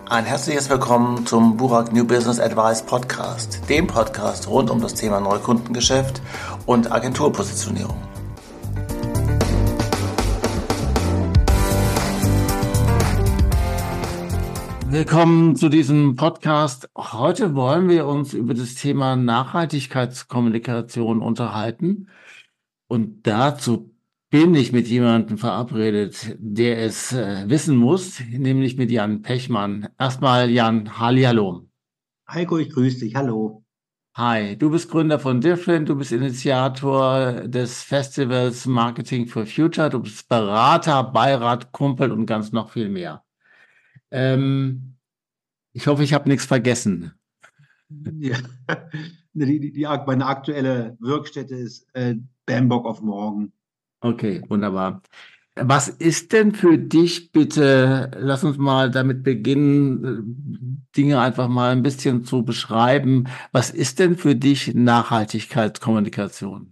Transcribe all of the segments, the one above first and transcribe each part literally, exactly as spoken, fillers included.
Ein herzliches Willkommen zum Burak New Business Advice Podcast, dem Podcast rund um das Thema Neukundengeschäft und Agenturpositionierung. Willkommen zu diesem Podcast. Heute wollen wir uns über das Thema Nachhaltigkeitskommunikation unterhalten. Und dazu bin ich mit jemandem verabredet, der es äh, wissen muss, nämlich mit Jan Pechmann. Erstmal Jan, hallihallo. Heiko, ich grüße dich. Hallo. Hi, du bist Gründer von Different, du bist Initiator des Festivals Marketing for Future, du bist Berater, Beirat, Kumpel und ganz noch viel mehr. Ähm, ich hoffe, ich habe nichts vergessen. Ja. Die, die, die, meine aktuelle Wirkstätte ist äh, Bamberg of Morgen. Okay, wunderbar. Was ist denn für dich bitte, lass uns mal damit beginnen, Dinge einfach mal ein bisschen zu beschreiben. Was ist denn für dich Nachhaltigkeitskommunikation?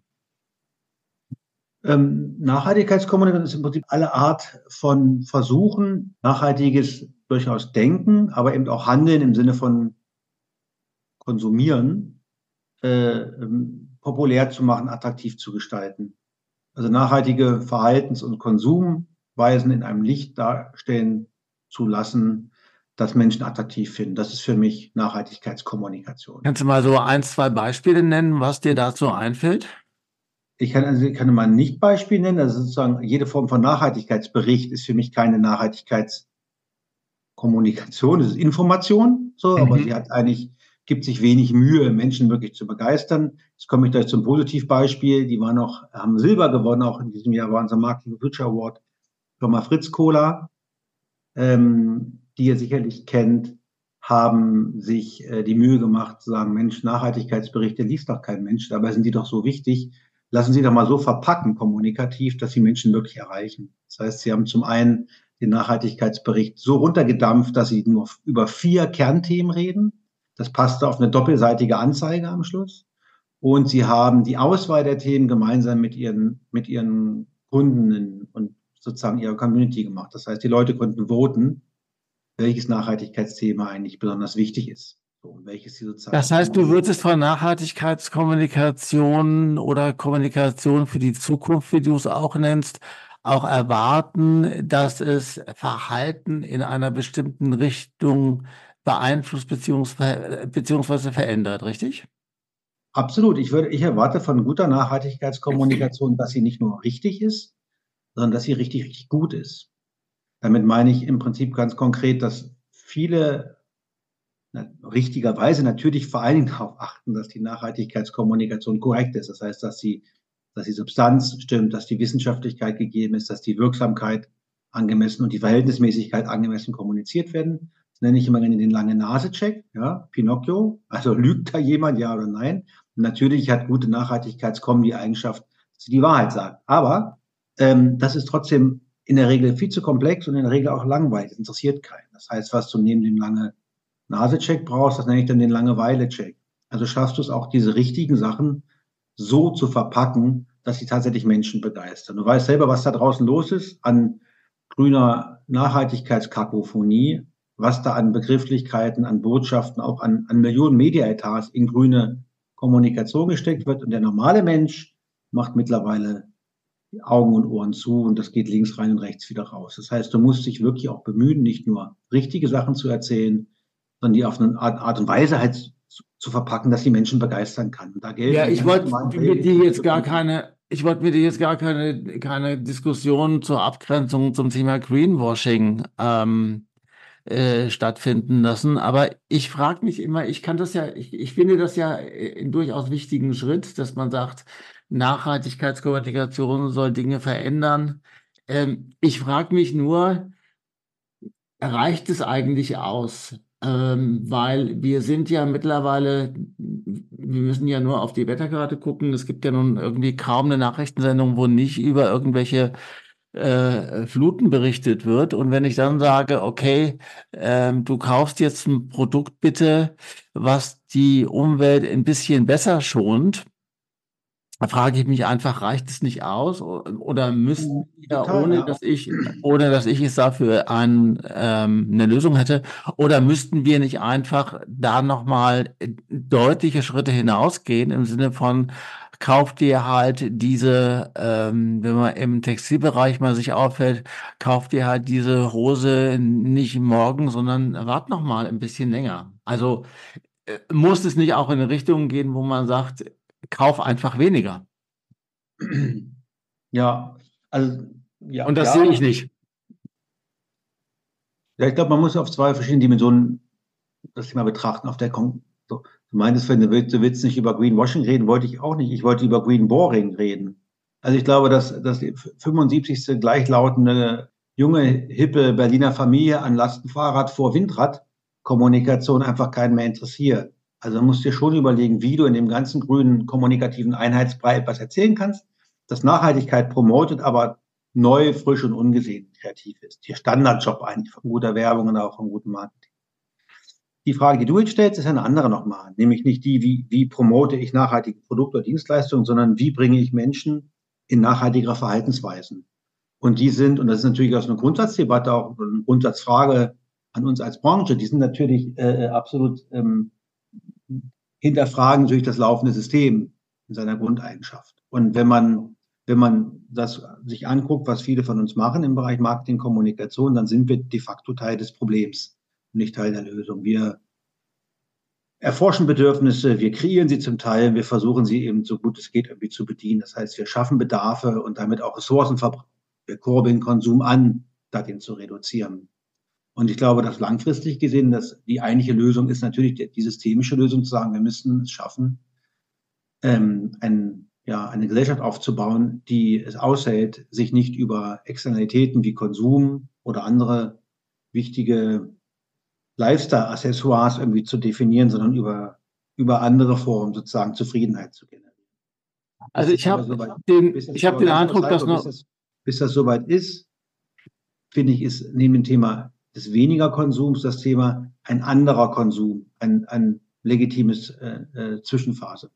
Ähm, Nachhaltigkeitskommunikation ist im Prinzip alle Art von Versuchen, nachhaltiges durchaus Denken, aber eben auch Handeln im Sinne von Konsumieren, äh, ähm, populär zu machen, attraktiv zu gestalten. Also nachhaltige Verhaltens- und Konsumweisen in einem Licht darstellen zu lassen, das Menschen attraktiv finden. Das ist für mich Nachhaltigkeitskommunikation. Kannst du mal so ein, zwei Beispiele nennen, was dir dazu einfällt? Ich kann, also ich kann mal ein Nicht-Beispiel nennen. Also sozusagen jede Form von Nachhaltigkeitsbericht ist für mich keine Nachhaltigkeitskommunikation. Es ist Information, so, Mhm. aber sie hat eigentlich, gibt sich wenig Mühe, Menschen wirklich zu begeistern. Jetzt komme ich gleich zum Positivbeispiel. Die waren noch, haben Silber gewonnen, auch in diesem Jahr waren sie am Marketing Future Award. Firma Fritz Cola, ähm, die ihr sicherlich kennt, haben sich äh, die Mühe gemacht zu sagen, Mensch, Nachhaltigkeitsberichte liest doch kein Mensch, dabei sind die doch so wichtig. Lassen Sie doch mal so verpacken, kommunikativ, dass Sie Menschen wirklich erreichen. Das heißt, Sie haben zum einen den Nachhaltigkeitsbericht so runtergedampft, dass Sie nur über vier Kernthemen reden. Das passte auf eine doppelseitige Anzeige am Schluss. Und Sie haben die Auswahl der Themen gemeinsam mit Ihren, mit Ihren Kunden und sozusagen Ihrer Community gemacht. Das heißt, die Leute konnten voten, welches Nachhaltigkeitsthema eigentlich besonders wichtig ist. So, welches sie sozusagen Das heißt, du würdest von Nachhaltigkeitskommunikation oder Kommunikation für die Zukunft, wie du es auch nennst, auch erwarten, dass es Verhalten in einer bestimmten Richtung beeinflusst beziehungsweise, beziehungsweise verändert, richtig? Absolut. Ich würde, ich erwarte von guter Nachhaltigkeitskommunikation, dass sie nicht nur richtig ist, sondern dass sie richtig, richtig gut ist. Damit meine ich im Prinzip ganz konkret, dass viele na, richtigerweise natürlich vor allen Dingen darauf achten, dass die Nachhaltigkeitskommunikation korrekt ist. Das heißt, dass sie, dass die Substanz stimmt, dass die Wissenschaftlichkeit gegeben ist, dass die Wirksamkeit angemessen und die Verhältnismäßigkeit angemessen kommuniziert werden. Das nenne ich immer gerne den lange Nase-Check, ja, Pinocchio. Also lügt da jemand, ja oder nein? Und natürlich hat gute Nachhaltigkeitskommen die Eigenschaft, dass sie die Wahrheit sagt. Aber ähm, das ist trotzdem in der Regel viel zu komplex und in der Regel auch langweilig. Das interessiert keinen. Das heißt, was du neben dem lange Nase-Check brauchst, das nenne ich dann den Langeweile-Check. Also schaffst du es auch, diese richtigen Sachen so zu verpacken, dass sie tatsächlich Menschen begeistern. Du weißt selber, was da draußen los ist an grüner Nachhaltigkeitskakophonie, was da an Begrifflichkeiten, an Botschaften, auch an, an Millionen Media-Etats in grüne Kommunikation gesteckt wird. Und der normale Mensch macht mittlerweile die Augen und Ohren zu und das geht links rein und rechts wieder raus. Das heißt, du musst dich wirklich auch bemühen, nicht nur richtige Sachen zu erzählen, sondern die auf eine Art, Art und Weise halt zu, zu verpacken, dass die Menschen begeistern kann. Und da gelten Ja, die ich ganz wollte normalen mit dir jetzt gar Regeln. keine, ich wollte mit dir jetzt gar keine, keine Diskussion zur Abgrenzung zum Thema Greenwashing ähm, äh, stattfinden lassen. Aber ich frage mich immer, ich kann das ja, ich, ich finde das ja einen durchaus wichtigen Schritt, dass man sagt, Nachhaltigkeitskommunikation soll Dinge verändern. Ähm, ich frage mich nur, reicht es eigentlich aus? Ähm, weil wir sind ja mittlerweile, wir müssen ja nur auf die Wetterkarte gucken. Es gibt ja nun irgendwie kaum eine Nachrichtensendung, wo nicht über irgendwelche äh, Fluten berichtet wird. Und wenn ich dann sage, okay, ähm, du kaufst jetzt ein Produkt bitte, was die Umwelt ein bisschen besser schont, Da frage ich mich einfach, reicht es nicht aus o- oder müssten Mhm. wir, Total, ohne ja. dass ich, ohne dass ich es dafür ein, ähm, eine Lösung hätte, oder müssten wir nicht einfach da nochmal deutliche Schritte hinausgehen im Sinne von, kauf dir halt diese, ähm, wenn man im Textilbereich mal sich auffällt, kauf dir halt diese Hose nicht morgen, sondern wart noch mal ein bisschen länger. Also äh, muss es nicht auch in eine Richtung gehen, wo man sagt, kauf einfach weniger? Ja, also ja, Und das sehe ich ja. nicht. Ja, ich glaube, man muss auf zwei verschiedene Dimensionen das Thema betrachten. Auf der Kon so, du meintest, wenn du willst, du willst nicht über Greenwashing reden, wollte ich auch nicht. Ich wollte über Greenboring reden. Also ich glaube, dass, dass die fünfundsiebzigste gleichlautende junge, hippe Berliner Familie an Lastenfahrrad vor Windradkommunikation einfach keinen mehr interessiert. Also man muss dir schon überlegen, wie du in dem ganzen grünen kommunikativen Einheitsbrei etwas erzählen kannst, das Nachhaltigkeit promotet, aber neu, frisch und ungesehen kreativ ist. Der Standardjob eigentlich von guter Werbung und auch von gutem Marketing. Die Frage, die du jetzt stellst, ist eine andere nochmal, nämlich nicht die, wie, wie promote ich nachhaltige Produkte oder Dienstleistungen, sondern wie bringe ich Menschen in nachhaltigere Verhaltensweisen. Und die sind, und das ist natürlich auch so eine Grundsatzdebatte, auch eine Grundsatzfrage an uns als Branche, die sind natürlich äh, absolut ähm, hinterfragen natürlich das laufende System in seiner Grundeigenschaft. Und wenn man, wenn man das sich anguckt, was viele von uns machen im Bereich Marketing, Kommunikation, dann sind wir de facto Teil des Problems, nicht Teil der Lösung. Wir erforschen Bedürfnisse, wir kreieren sie zum Teil, wir versuchen sie eben so gut es geht irgendwie zu bedienen. Das heißt, wir schaffen Bedarfe und damit auch Ressourcenverbrauch. Wir kurbeln Konsum an, statt ihn zu reduzieren. Und ich glaube, dass langfristig gesehen, dass die eigentliche Lösung ist natürlich die, die systemische Lösung zu sagen, wir müssen es schaffen, ähm, ein, ja, eine Gesellschaft aufzubauen, die es aushält, sich nicht über Externalitäten wie Konsum oder andere wichtige Lifestyle-Accessoires irgendwie zu definieren, sondern über, über andere Formen sozusagen Zufriedenheit zu generieren. Bis Also das ich aber habe soweit, den, bis das ich habe aber den ganz kurz, Eindruck, dass Heiko, bis noch, das, bis das soweit ist, finde ich, ist neben dem Thema des weniger Konsums das Thema ein anderer Konsum, ein, ein legitimes äh, äh, Zwischenphase.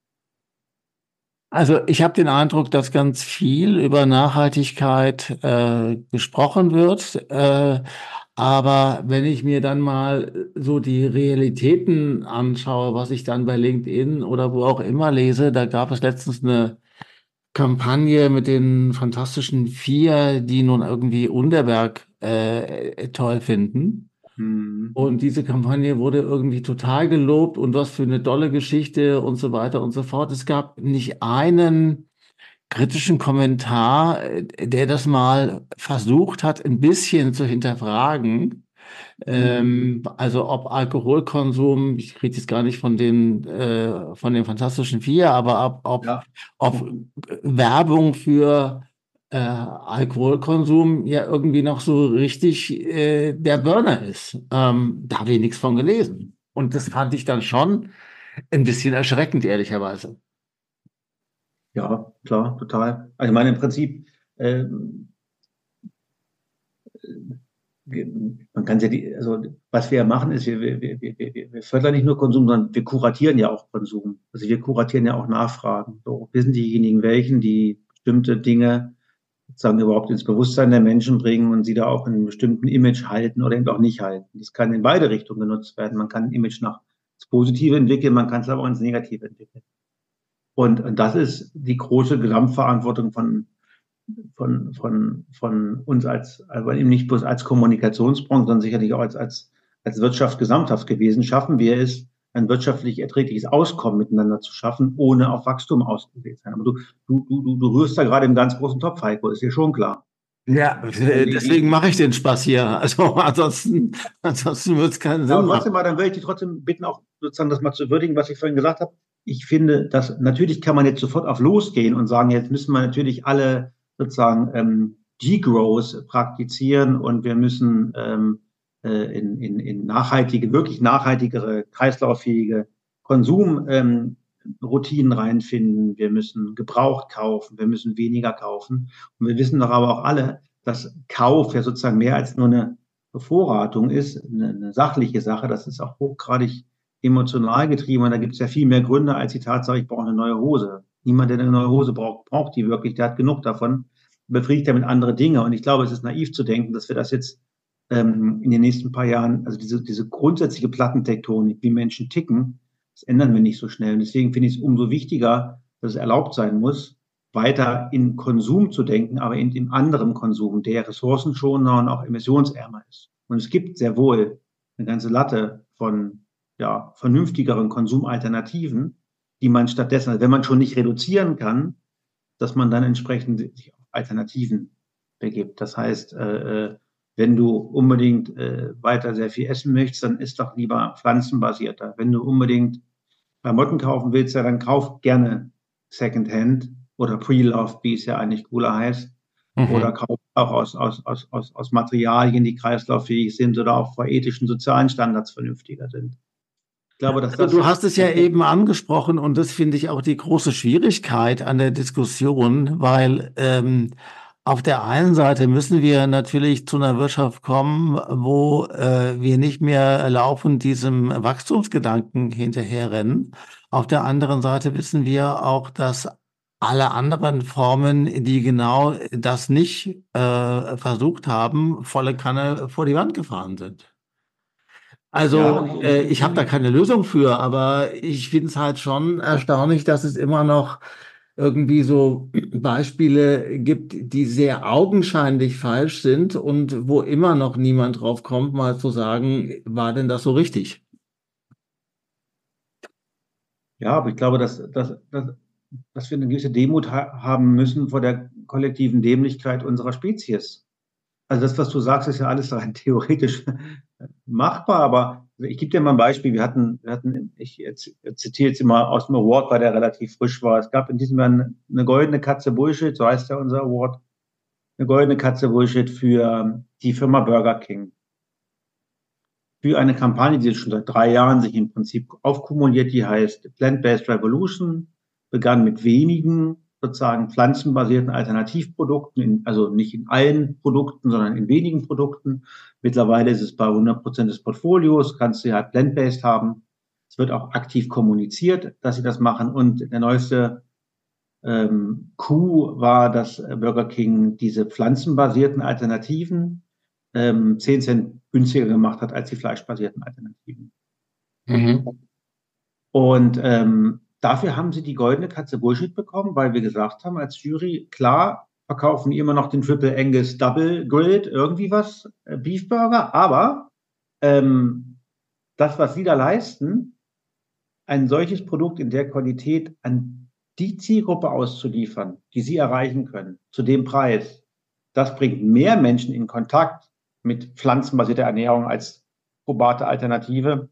also ich habe den Eindruck, dass ganz viel über Nachhaltigkeit äh, gesprochen wird. Äh, aber wenn ich mir dann mal so die Realitäten anschaue, was ich dann bei LinkedIn oder wo auch immer lese, da gab es letztens eine Kampagne mit den Fantastischen Vier, die nun irgendwie Underberg äh, toll finden. Hm. Und diese Kampagne wurde irgendwie total gelobt und was für eine tolle Geschichte und so weiter und so fort. Es gab nicht einen kritischen Kommentar, äh, der das mal versucht hat, ein bisschen zu hinterfragen. Hm. Ähm, also ob Alkoholkonsum, ich rede jetzt gar nicht von den, äh, von den Fantastischen Vier, aber ob, ob, Ja, ob Werbung für äh, Alkoholkonsum ja irgendwie noch so richtig äh, der Burner ist. Ähm, da habe ich nichts von gelesen. Und das fand ich dann schon ein bisschen erschreckend, ehrlicherweise. ja, klar, total. Also ich meine, im Prinzip, ähm, wir, man kann ja die, also was wir ja machen, ist, wir, wir, wir, wir, wir fördern nicht nur Konsum, sondern wir kuratieren ja auch Konsum. Also wir kuratieren ja auch Nachfragen. So, wir sind diejenigen, welchen, die bestimmte Dinge sozusagen überhaupt ins Bewusstsein der Menschen bringen und sie da auch in einem bestimmten Image halten oder eben auch nicht halten. Das kann in beide Richtungen genutzt werden. Man kann ein Image nach ins Positive entwickeln, man kann es aber auch ins Negative entwickeln. Und, und das ist die große Gesamtverantwortung von von, von, von uns als, aber eben nicht bloß als Kommunikationsbranche, sondern sicherlich auch als, als, als Wirtschaft gesamthaft gewesen. Schaffen wir es, ein wirtschaftlich erträgliches Auskommen miteinander zu schaffen, ohne auf Wachstum ausgelegt zu sein. Aber du, du, du, du rührst da gerade im ganz großen Topf, Heiko, ist dir schon klar. Ja, Also äh, die, deswegen die, mache ich den Spaß hier. Also ansonsten, ansonsten würde es keinen ja, Sinn aber machen. trotzdem mal, dann würde ich dich trotzdem bitten, auch sozusagen das mal zu würdigen, was ich vorhin gesagt habe. Ich finde, dass natürlich kann man jetzt sofort auf losgehen und sagen, jetzt müssen wir natürlich alle sozusagen ähm, Degrowth praktizieren und wir müssen ähm, äh, in, in, in nachhaltige, wirklich nachhaltigere, kreislauffähige Konsumroutinen ähm, reinfinden. Wir müssen gebraucht kaufen, wir müssen weniger kaufen. Und wir wissen doch aber auch alle, dass Kauf ja sozusagen mehr als nur eine Bevorratung ist, eine, eine sachliche Sache. Das ist auch hochgradig emotional getrieben und da gibt es ja viel mehr Gründe als die Tatsache, ich brauche eine neue Hose. Niemand, der eine neue Hose braucht, braucht die wirklich. Der hat genug davon, befriedigt damit andere Dinge. Und ich glaube, es ist naiv zu denken, dass wir das jetzt ähm, in den nächsten paar Jahren, also diese, diese grundsätzliche Plattentektonik, wie Menschen ticken, das ändern wir nicht so schnell. Und deswegen finde ich es umso wichtiger, dass es erlaubt sein muss, weiter in Konsum zu denken, aber in, in anderem Konsum, der ressourcenschonender und auch emissionsärmer ist. Und es gibt sehr wohl eine ganze Latte von ja, vernünftigeren Konsumalternativen, die man stattdessen, also wenn man schon nicht reduzieren kann, dass man dann entsprechend sich auf Alternativen begibt. Das heißt, äh, wenn du unbedingt äh, weiter sehr viel essen möchtest, dann isst doch lieber pflanzenbasierter. Wenn du unbedingt Klamotten kaufen willst, ja, dann kauf gerne Secondhand oder Pre-Loved, wie es ja eigentlich cooler heißt. Mhm. Oder kauf auch aus, aus, aus, aus, aus Materialien, die kreislauffähig sind oder auch vor ethischen, sozialen Standards vernünftiger sind. Ich glaube, dass Also das du hast es ja eben angesprochen und das finde ich auch die große Schwierigkeit an der Diskussion, weil ähm, auf der einen Seite müssen wir natürlich zu einer Wirtschaft kommen, wo äh, wir nicht mehr laufend diesem Wachstumsgedanken hinterherrennen. Auf der anderen Seite wissen wir auch, dass alle anderen Formen, die genau das nicht äh, versucht haben, volle Kanne vor die Wand gefahren sind. Also, ja, äh, ich habe da keine Lösung für, aber ich finde es halt schon erstaunlich, dass es immer noch irgendwie so Beispiele gibt, die sehr augenscheinlich falsch sind und wo immer noch niemand drauf kommt, mal zu sagen, war denn das so richtig? ja, aber ich glaube, dass, dass, dass, dass wir eine gewisse Demut ha haben müssen vor der kollektiven Dämlichkeit unserer Spezies. Also das, was du sagst, ist ja alles rein theoretisch machbar, aber ich gebe dir mal ein Beispiel. Wir hatten, wir hatten, ich zitiere jetzt immer aus dem Award, weil der relativ frisch war. Es gab in diesem Jahr eine, eine goldene Katze Bullshit, so heißt ja unser Award, eine goldene Katze Bullshit für die Firma Burger King. Für eine Kampagne, die schon seit drei Jahren sich im Prinzip aufkumuliert, die heißt Plant-Based Revolution, begann mit wenigen sozusagen pflanzenbasierten Alternativprodukten, in, also nicht in allen Produkten, sondern in wenigen Produkten. Mittlerweile ist es bei hundert Prozent des Portfolios, kannst du ja halt plant-based haben. Es wird auch aktiv kommuniziert, dass sie das machen. Und der neueste ähm, Coup war, dass Burger King diese pflanzenbasierten Alternativen ähm, zehn Cent günstiger gemacht hat als die fleischbasierten Alternativen. Mhm. Und ähm, dafür haben sie die goldene Katze Bullshit bekommen, weil wir gesagt haben als Jury, klar, verkaufen die immer noch den Triple Angus Double Grilled, irgendwie was, äh, Beef Burger, aber ähm, das, was sie da leisten, ein solches Produkt in der Qualität an die Zielgruppe auszuliefern, die sie erreichen können, zu dem Preis, das bringt mehr Menschen in Kontakt mit pflanzenbasierter Ernährung als probate Alternative,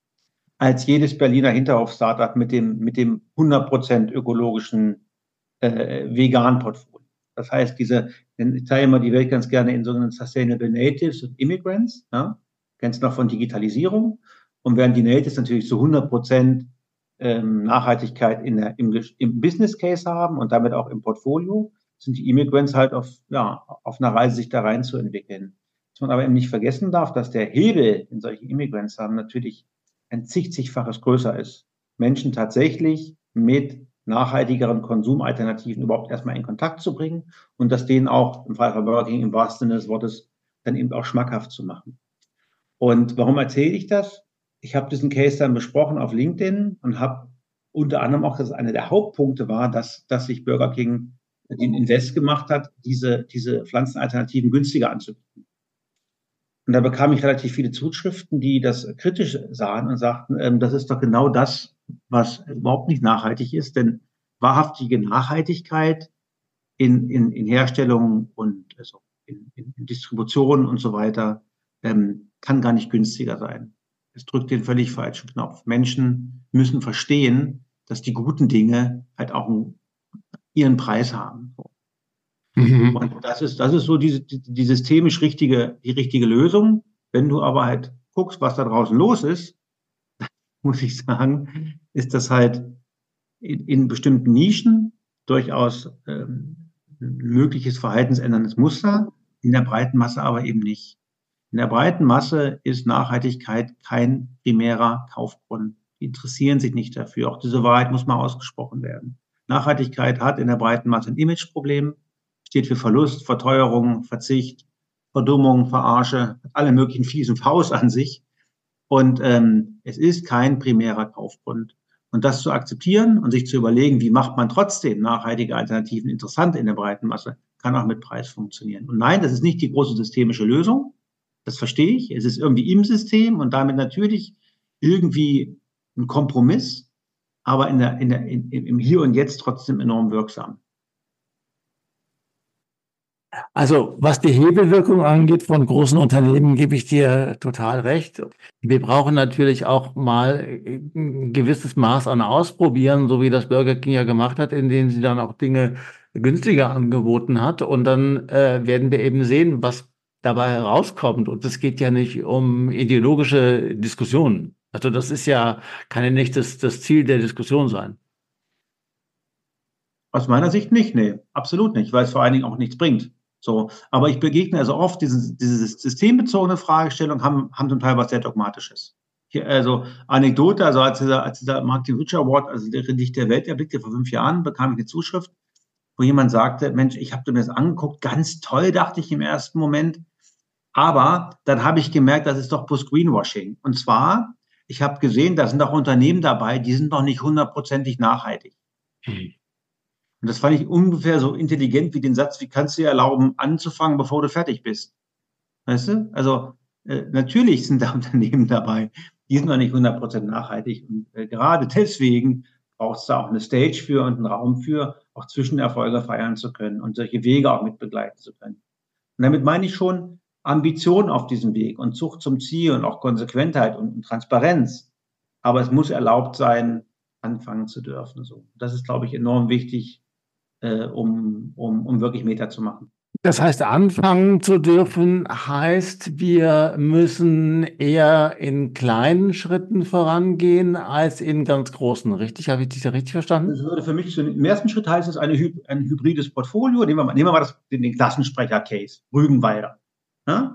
als jedes Berliner Hinterhof-Startup mit dem, mit dem hundert Prozent ökologischen äh, veganen Portfolio. Das heißt, diese, ich teile immer die Welt ganz gerne in sogenannten Sustainable Natives und Immigrants, ja, kennst du noch von Digitalisierung, und während die Natives natürlich zu hundert Prozent ähm, Nachhaltigkeit in der, im, im Business Case haben und damit auch im Portfolio, sind die Immigrants halt auf, ja, auf einer Reise, sich da reinzuentwickeln. Was man aber eben nicht vergessen darf, dass der Hebel, den solche Immigrants haben, natürlich ein zig, zigfaches größer ist. Menschen tatsächlich mit nachhaltigeren Konsumalternativen überhaupt erstmal in Kontakt zu bringen und das denen auch im Fall von Burger King im wahrsten Sinne des Wortes dann eben auch schmackhaft zu machen. Und warum erzähle ich das? Ich habe diesen Case dann besprochen auf LinkedIn und habe unter anderem auch, dass einer der Hauptpunkte war, dass, dass sich Burger King den Invest gemacht hat, diese, diese Pflanzenalternativen günstiger anzubieten. Und da bekam ich relativ viele Zuschriften, die das kritisch sahen und sagten, ähm, das ist doch genau das, was überhaupt nicht nachhaltig ist, denn wahrhaftige Nachhaltigkeit in, in, in Herstellung und also in, in, in Distribution und so weiter ähm, kann gar nicht günstiger sein. Es drückt den völlig falschen Knopf. Menschen müssen verstehen, dass die guten Dinge halt auch einen, ihren Preis haben. Mhm. Und das ist, das ist so die, die, die systemisch richtige, die richtige Lösung. Wenn du aber halt guckst, was da draußen los ist, muss ich sagen, ist das halt in, in bestimmten Nischen durchaus ähm, ein mögliches verhaltensänderndes Muster, in der breiten Masse aber eben nicht. In der breiten Masse ist Nachhaltigkeit kein primärer Kaufgrund. Die interessieren sich nicht dafür. Auch diese Wahrheit muss mal ausgesprochen werden. Nachhaltigkeit hat in der breiten Masse ein Imageproblem, steht für Verlust, Verteuerung, Verzicht, Verdummung, Verarsche, hat alle möglichen fiesen Vs an sich. Und ähm, es ist kein primärer Kaufgrund. Und das zu akzeptieren und sich zu überlegen, wie macht man trotzdem nachhaltige Alternativen interessant in der breiten Masse, kann auch mit Preis funktionieren. Und nein, das ist nicht die große systemische Lösung. Das verstehe ich. Es ist irgendwie im System und damit natürlich irgendwie ein Kompromiss, aber in der, in der, in, im Hier und Jetzt trotzdem enorm wirksam. Also was die Hebelwirkung angeht von großen Unternehmen, gebe ich dir total recht. Wir brauchen natürlich auch mal ein gewisses Maß an Ausprobieren, so wie das Burger King ja gemacht hat, indem sie dann auch Dinge günstiger angeboten hat. Und dann äh, werden wir eben sehen, was dabei herauskommt. Und es geht ja nicht um ideologische Diskussionen. Also das ist ja, kann ja nicht das, das Ziel der Diskussion sein. Aus meiner Sicht nicht, nee, absolut nicht, weil es vor allen Dingen auch nichts bringt. So, aber ich begegne also oft diese, diese systembezogene Fragestellung, haben, haben zum Teil was sehr Dogmatisches. Hier, also Anekdote, also als dieser, als dieser Martin Rich Award, also der Licht der Welt erblickte vor fünf Jahren, bekam ich eine Zuschrift, wo jemand sagte, Mensch, ich habe mir das angeguckt, ganz toll, dachte ich im ersten Moment. Aber dann habe ich gemerkt, das ist doch bloß Greenwashing. Und zwar, ich habe gesehen, da sind auch Unternehmen dabei, die sind noch nicht hundertprozentig nachhaltig. Mhm. Und das fand ich ungefähr so intelligent wie den Satz, wie kannst du dir erlauben, anzufangen, bevor du fertig bist? Weißt du? Also äh, natürlich sind da Unternehmen dabei, die sind noch nicht hundert Prozent nachhaltig. Und äh, gerade deswegen braucht es da auch eine Stage für und einen Raum für, auch Zwischenerfolge feiern zu können und solche Wege auch mit begleiten zu können. Und damit meine ich schon Ambition auf diesem Weg und Zucht zum Ziel und auch Konsequentheit und, und Transparenz. Aber es muss erlaubt sein, anfangen zu dürfen. So. Das ist, glaube ich, enorm wichtig, Äh, um, um, um wirklich Meter zu machen. Das heißt, anfangen zu dürfen heißt, wir müssen eher in kleinen Schritten vorangehen als in ganz großen. Richtig? Habe ich dich da richtig verstanden? Das würde für mich, im ersten Schritt heißt es eine, ein hybrides Portfolio. Nehmen wir mal, nehmen wir mal das, den, den Klassensprecher-Case, Rügenwalder. Ja?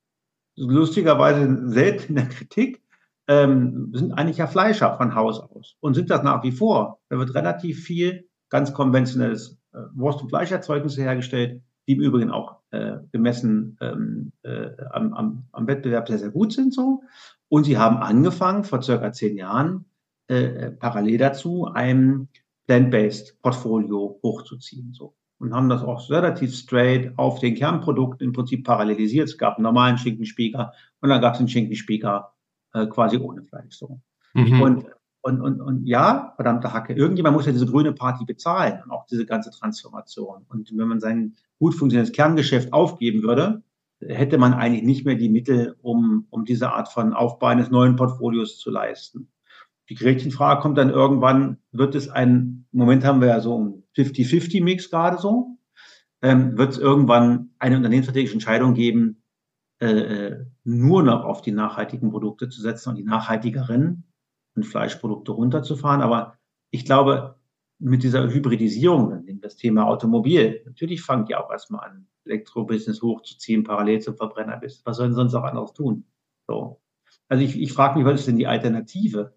Lustigerweise selten in der Kritik, ähm, sind eigentlich ja Fleischer von Haus aus und sind das nach wie vor. Da wird relativ viel ganz konventionelles äh, Wurst- und Fleischerzeugnis hergestellt, die im Übrigen auch äh, gemessen ähm, äh, am, am, am Wettbewerb sehr, sehr gut sind. So. Und sie haben angefangen, vor circa zehn Jahren, äh, parallel dazu ein Plant-Based Portfolio hochzuziehen. So. Und haben das auch relativ straight auf den Kernprodukten im Prinzip parallelisiert. Es gab einen normalen Schinkenspieker und dann gab es einen Schinkenspieker äh, quasi ohne Fleisch. So. Mhm. Und Und, und, und ja, verdammte Hacke, irgendjemand muss ja diese grüne Party bezahlen und auch diese ganze Transformation. Und wenn man sein gut funktionierendes Kerngeschäft aufgeben würde, hätte man eigentlich nicht mehr die Mittel, um, um diese Art von Aufbau eines neuen Portfolios zu leisten. Die Gretchenfrage kommt dann irgendwann, wird es ein, im Moment haben wir ja so einen fifty fifty Mix gerade so, ähm, wird es irgendwann eine unternehmensstrategische Entscheidung geben, äh, nur noch auf die nachhaltigen Produkte zu setzen und die nachhaltigeren und Fleischprodukte runterzufahren. Aber ich glaube, mit dieser Hybridisierung, das Thema Automobil, natürlich fangen die auch erstmal an, Elektrobusiness hochzuziehen, parallel zum Verbrennerbusiness. Was sollen sie sonst auch anderes tun? So. Also ich, ich frage mich, was ist denn die Alternative?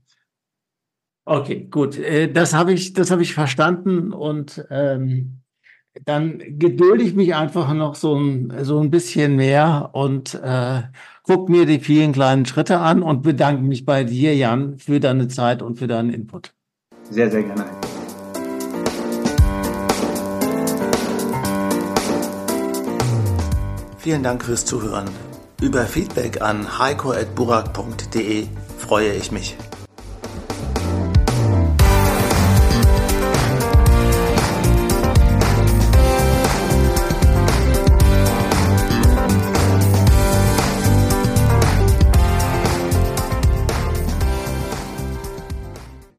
Okay, gut. Das habe ich, das habe ich verstanden und ähm, dann gedulde ich mich einfach noch so ein, so ein bisschen mehr und äh, guck mir die vielen kleinen Schritte an und bedanke mich bei dir, Jan, für deine Zeit und für deinen Input. Sehr, sehr gerne. Vielen Dank fürs Zuhören. Über Feedback an heiko at burak punkt de freue ich mich.